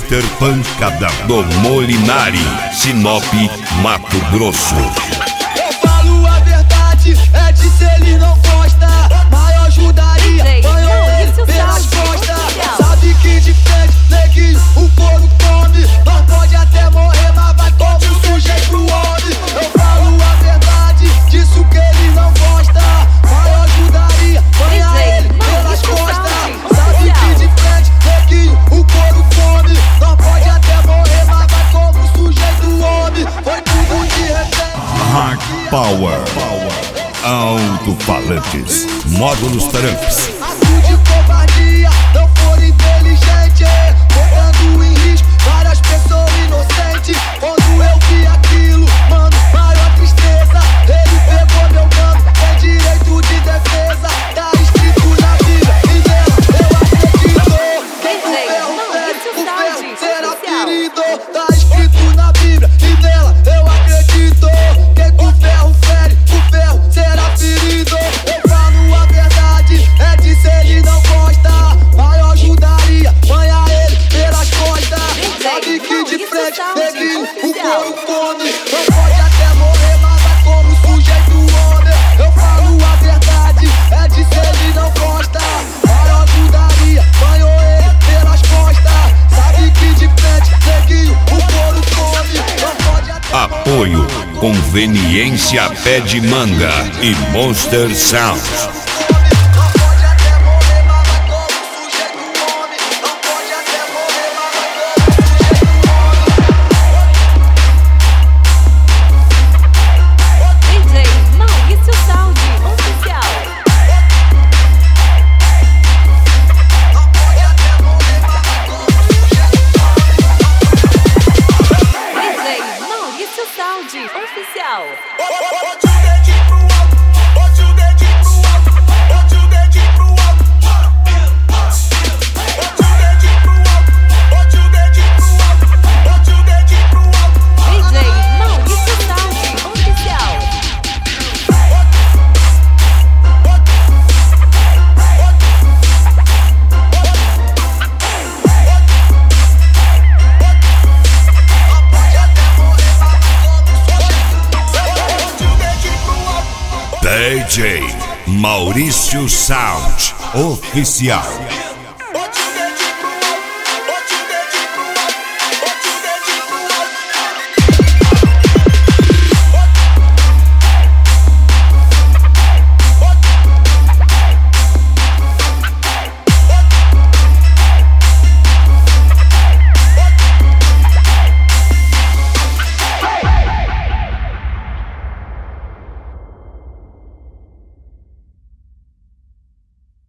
Mr. Pancadão do Molinari, Sinop, Mato Grosso. Eu falo a verdade, é de se ele não gosta, maior ajudaria, banhou ele pelas costas. Sabe que de frente, neguinho, o couro come, não pode até morrer, mas vai como sujeito homem. Eu falo a verdade, disso que ele não gosta, maior ajudaria, banha ele pelas costas. Sabe que de frente, neguinho, o couro come, não pode até morrer, mas vai como sujeito homem. Foi tudo de repente. Hard Power, alto-falantes, módulos tramps. Ato de covardia, não for inteligente, botando em risco várias pessoas inocentes. Quando eu vi aquilo, mano, maior tristeza. Ele pegou meu mano, tem direito de defesa. Tá escrito na Bíblia, e nela eu acredito. Quem com ferro fere, o ferro será ferido. Tá escrito na Bíblia, e nela eu acredito. Quem com ferro fere, o ferro será ferido. Eu falo a verdade, é de se ele não gosta, maior ajudaria, banha ele pelas costas. Sabe que de frente, neguinho, o couro come, não pode até morrer, mas vai como sujeito homem. Eu falo a verdade, é de se ele não gosta, maior ajudaria, banhou ele pelas costas. Sabe que de frente, neguinho, o couro come, não pode até Apoio Conveniência Pé de Manga e Monster Sounds. não pode até morrer, mas vai como sujeito homem. Não pode até morrer, mas vai como sujeito homem. DJ Maurício Sound Oficial. Não pode até morrer, mas vai como sujeito homem. DJ Maurício Sound Oficial. Bote o dedinho pro alto, bote o dedinho pro alto, bote o dedinho pro alto. Bote o dedinho pro alto, bote o dedinho pro alto, bote o dedinho pro alto. DJ Maurício Sound Oficial. Não pode até morrer, mas vai como sujeito. Bote o dedinho pro alto. DJ Maurício Sound Oficial.